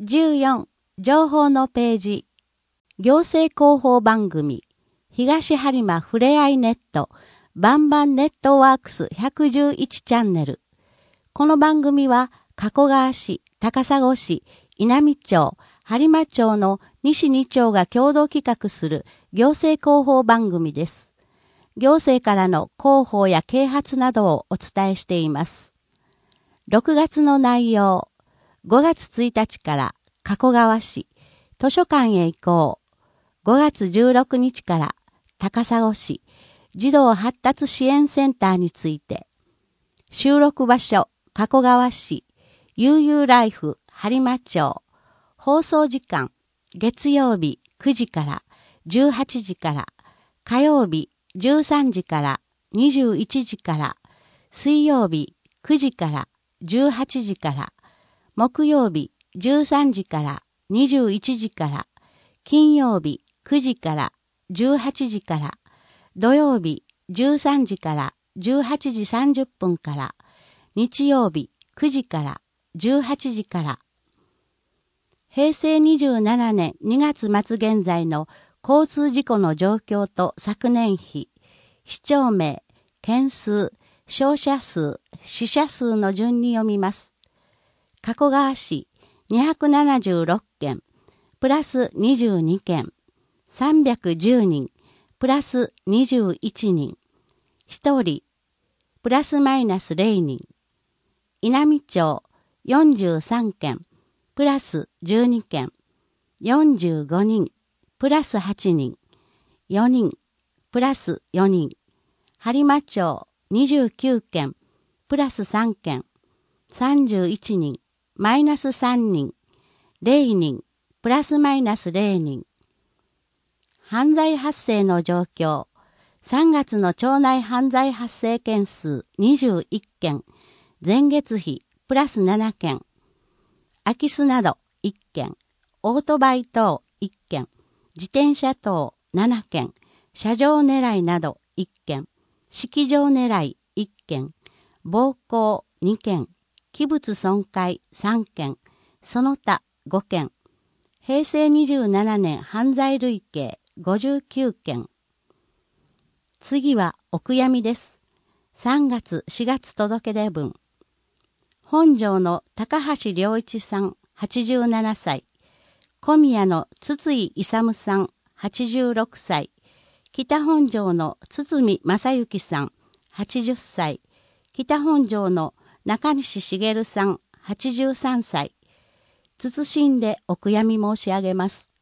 14、情報のページ。行政広報番組。東播磨ふれあいネット。バンバンネットワークス111チャンネル。この番組は、加古川市、高砂市、稲美町、播磨町の西2町が共同企画する行政広報番組です。行政からの広報や啓発などをお伝えしています。6月の内容。5月1日から加古川市、図書館へ行こう。5月16日から高砂市、児童発達支援センターについて。収録場所、加古川市、悠々ライフ、播磨町。放送時間、月曜日9時から18時から、火曜日13時から21時から、水曜日9時から18時から、木曜日13時から21時から、金曜日9時から18時から、土曜日13時から18時30分から、日曜日9時から18時から、平成27年2月末現在の交通事故の状況と昨年比、市町名、件数、傷者数、死者数の順に読みます。加古川市276件、プラス22件、310人、プラス21人、1人、プラスマイナス0人、稲美町43件、プラス12件、45人、プラス8人、4人、プラス4人、播磨町29件、プラス3件、31人、マイナス3人、0人、プラスマイナス0人。犯罪発生の状況。3月の町内犯罪発生件数21件、前月比プラス7件。空き巣など1件、オートバイ等1件、自転車等7件、車上狙いなど1件、式場狙い1件、暴行2件、器物損壊3件、その他5件、平成27年犯罪累計59件。次はお悔やみです。3月4月届出分。本庄の高橋良一さん87歳、小宮の筒井勇さん86歳、北本庄の堤正幸さん80歳、北本庄の中西茂さん83歳、謹んでお悔やみ申し上げます。